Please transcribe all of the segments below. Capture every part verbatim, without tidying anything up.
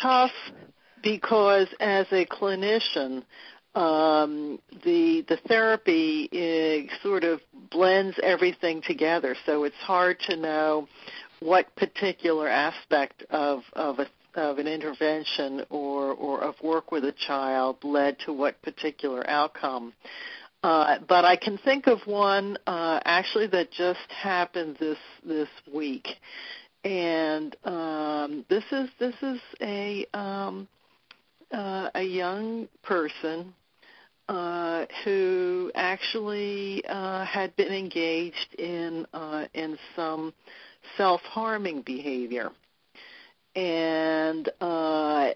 tough because as a clinician, um, the the therapy is, sort of blends everything together. So it's hard to know what particular aspect of of a of an intervention or, or of work with a child led to what particular outcome. Uh, but I can think of one uh, actually that just happened this this week, and um, this is this is a um, uh, a young person uh, who actually uh, had been engaged in uh, in some self-harming behavior, and uh,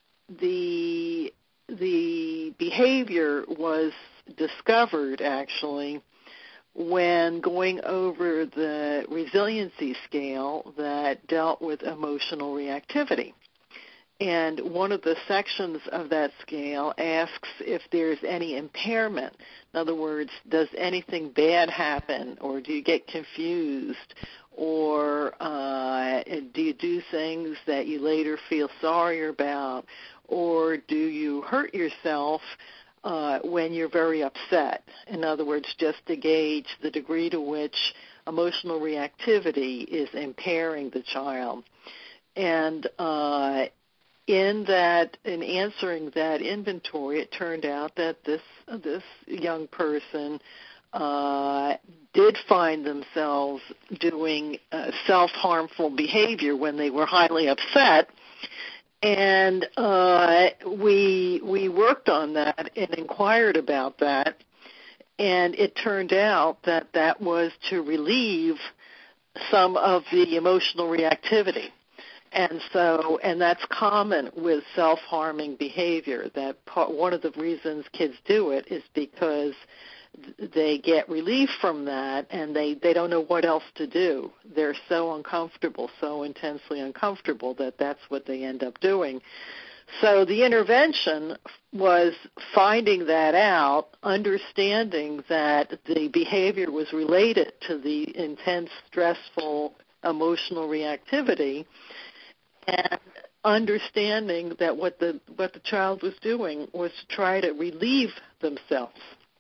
the the behavior was discovered actually when going over the resiliency scale that dealt with emotional reactivity. And one of the sections of that scale asks if there's any impairment. In other words, does anything bad happen, or do you get confused, or uh, do you do things that you later feel sorry about, or do you hurt yourself uh, when you're very upset? In other words, just to gauge the degree to which emotional reactivity is impairing the child. And uh, in that, in answering that inventory, it turned out that this this young person uh, did find themselves doing uh, self-harmful behavior when they were highly upset. And uh, we we worked on that and inquired about that, and it turned out that that was to relieve some of the emotional reactivity. And so, and that's common with self-harming behavior, that part, one of the reasons kids do it is because they get relief from that, and they, they don't know what else to do. They're so uncomfortable, so intensely uncomfortable that that's what they end up doing. So the intervention was finding that out, understanding that the behavior was related to the intense, stressful, emotional reactivity, and understanding that what the what the child was doing was to try to relieve themselves.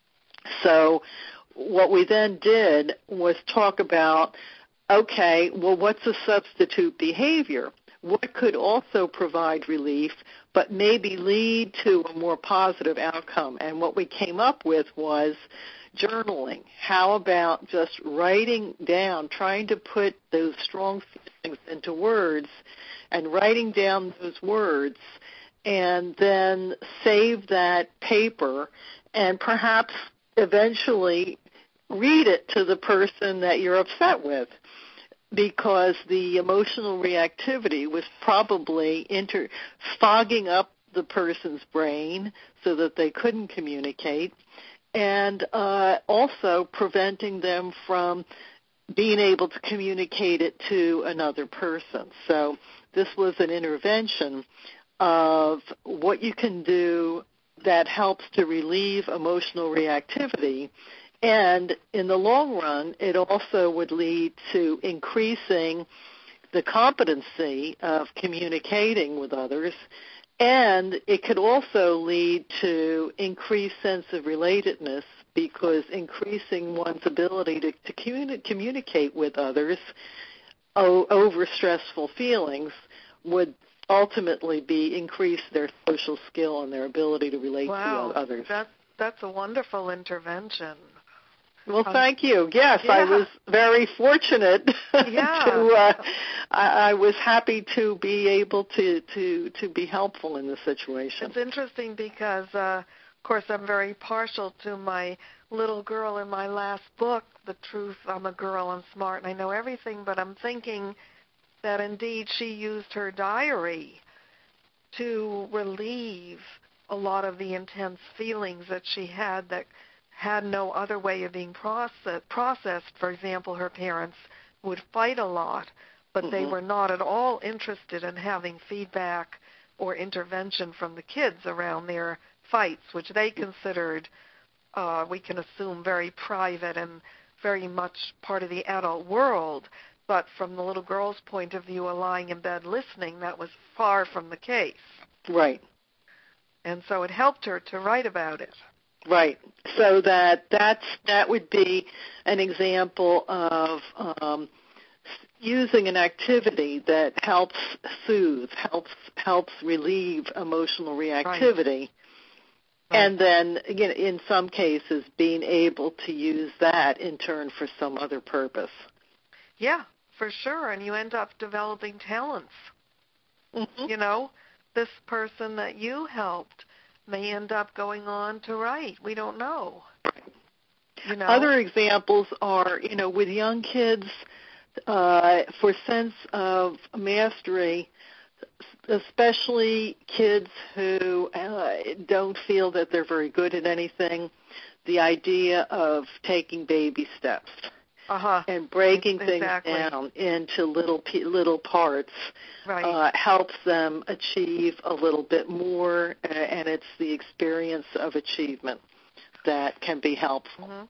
So what we then did was talk about, okay, well, what's a substitute behavior? What could also provide relief but maybe lead to a more positive outcome? And what we came up with was journaling. How about just writing down, trying to put those strong feelings into words and writing down those words, and then save that paper and perhaps eventually read it to the person that you're upset with, because the emotional reactivity was probably inter- fogging up the person's brain so that they couldn't communicate, and uh, also preventing them from being able to communicate it to another person. So this was an intervention of what you can do that helps to relieve emotional reactivity, and in the long run, it also would lead to increasing the competency of communicating with others, and it could also lead to increased sense of relatedness, because increasing one's ability to, to communi- communicate with others o- over stressful feelings would ultimately be increase their social skill and their ability to relate wow, to others. That, that's a wonderful intervention. Well, um, thank you. Yes, yeah. I was very fortunate yeah. to. Uh, I, I was happy to be able to, to, to be helpful in this situation. It's interesting because, uh, of course, I'm very partial to my little girl in my last book, The Truth, I'm a Girl, I'm Smart, and I Know Everything, but I'm thinking that indeed she used her diary to relieve a lot of the intense feelings that she had that had no other way of being process, processed. For example, her parents would fight a lot, but mm-hmm. they were not at all interested in having feedback or intervention from the kids around their fights, which they considered, uh, we can assume, very private and very much part of the adult world. But from the little girl's point of view, lying in bed listening, that was far from the case. Right. And so it helped her to write about it. Right. So that that's that would be an example of um, using an activity that helps soothe, helps helps relieve emotional reactivity. Right. And then, again, in some cases, being able to use that in turn for some other purpose. Yeah, for sure. And you end up developing talents. Mm-hmm. You know, this person that you helped may end up going on to write. We don't know. You know? Other examples are, you know, with young kids, uh, for sense of mastery, especially kids who uh, don't feel that they're very good at anything, the idea of taking baby steps uh-huh. and breaking exactly. things down into little little parts right. uh, helps them achieve a little bit more, uh, and it's the experience of achievement that can be helpful. Mm-hmm.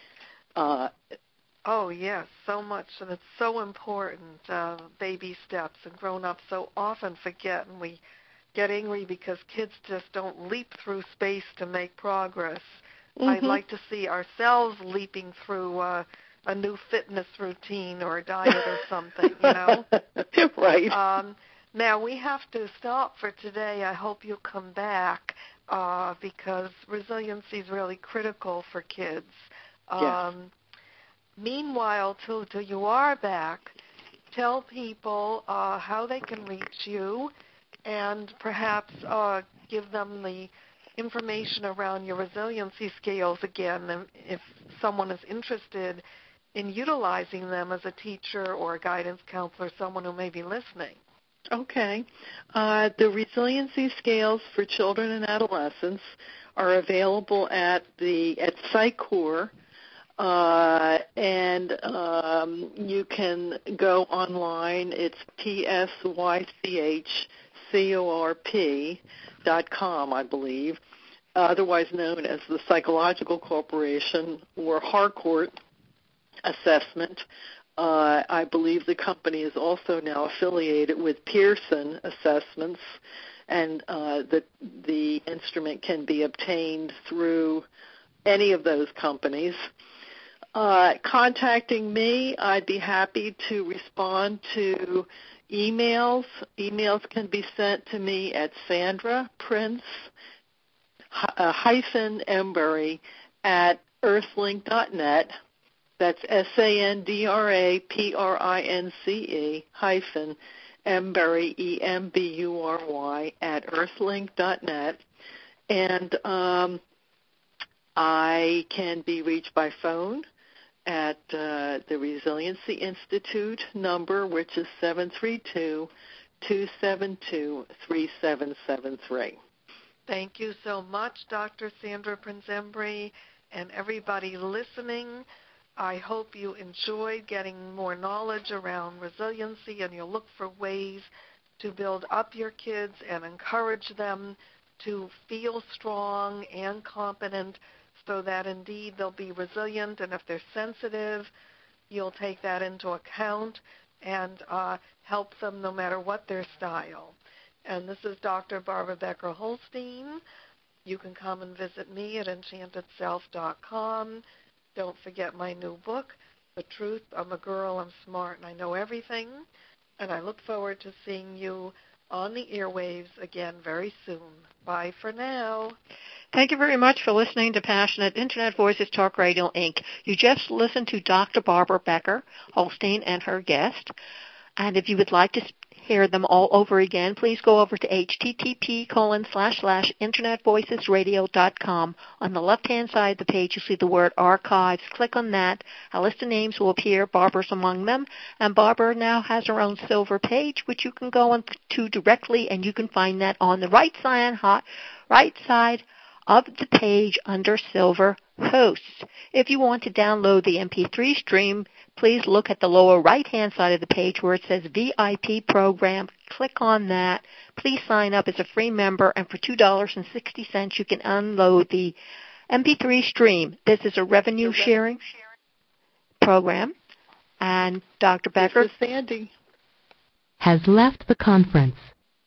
Uh, Oh, yes, so much, and it's so important, uh, baby steps, and grown-ups so often forget, and we get angry because kids just don't leap through space to make progress. mm-hmm. I'd like to see ourselves leaping through uh, a new fitness routine or a diet or something, you know? Right. Um, now, we have to stop for today. I hope you'll come back uh, because resiliency is really critical for kids. Yes. Um, Meanwhile, till, till you are back, tell people uh, how they can reach you and perhaps uh, give them the information around your resiliency scales again and if someone is interested in utilizing them as a teacher or a guidance counselor, someone who may be listening. Okay. Uh, the resiliency scales for children and adolescents are available at the at Psycor. Uh, and um, you can go online. It's P S Y C H C O R P dot com, I believe, otherwise known as the Psychological Corporation or Harcourt Assessment. Uh, I believe the company is also now affiliated with Pearson Assessments, and uh, the the instrument can be obtained through any of those companies. Uh, contacting me, I'd be happy to respond to emails. Emails can be sent to me at Sandra Prince uh, hyphen Embury at earthlink dot net. That's S A N D R A P R I N C E hyphen Embury, E M B U R Y, at earthlink dot net. And um, I can be reached by phone at uh, the Resiliency Institute number, which is seven three two, two seven two, three seven seven three. Thank you so much, Doctor Sandra Prince-Embury, and everybody listening. I hope you enjoyed getting more knowledge around resiliency, and you'll look for ways to build up your kids and encourage them to feel strong and competent so that indeed they'll be resilient, and if they're sensitive, you'll take that into account and uh, help them no matter what their style. And this is Doctor Barbara Becker-Holstein. You can come and visit me at enchanted self dot com. Don't forget my new book, The Truth, I'm a Girl, I'm Smart, and I Know Everything. And I look forward to seeing you on the airwaves again very soon. Bye for now. Thank you very much for listening to Passionate Internet Voices Talk Radio, Incorporated. You just listened to Doctor Barbara Becker-Holstein and her guest. And if you would like to hear them all over again, please go over to http colon slash slash internetvoicesradio.com. On the left-hand side of the page, you'll see the word archives. Click on that. A list of names will appear. Barbara's among them. And Barbara now has her own silver page, which you can go on to directly, and you can find that on the right side, right side of the page under Silver Hosts. If you want to download the M P three stream, please look at the lower right-hand side of the page where it says V I P Program. Click on that. Please sign up as a free member, and for two dollars and sixty cents you can unload the M P three stream. This is a revenue sharing program, And Doctor Becker. This is Sandy. Has left the conference.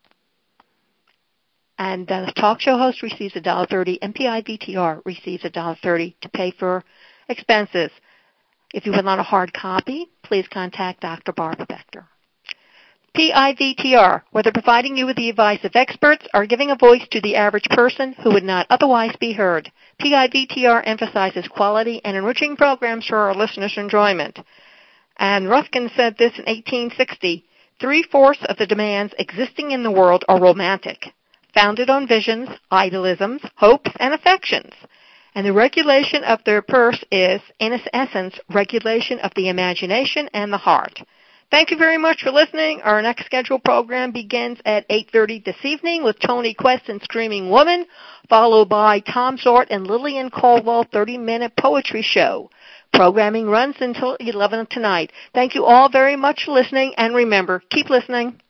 And the talk show host receives one dollar thirty. M P I V T R receives one dollar thirty to pay for expenses. If you would want a hard copy, please contact Doctor Barbara Becker. P I V T R, whether providing you with the advice of experts or giving a voice to the average person who would not otherwise be heard. P I V T R emphasizes quality and enriching programs for our listeners' enjoyment. And Ruskin said this in eighteen sixty, three-fourths of the demands existing in the world are romantic, founded on visions, idealisms, hopes, and affections. And the regulation of their purse is, in its essence, regulation of the imagination and the heart. Thank you very much for listening. Our next scheduled program begins at eight thirty this evening with Tony Quest and Screaming Woman, followed by Tom Zort and Lillian Caldwell thirty-minute poetry show. Programming runs until eleven tonight. Thank you all very much for listening, and remember, keep listening.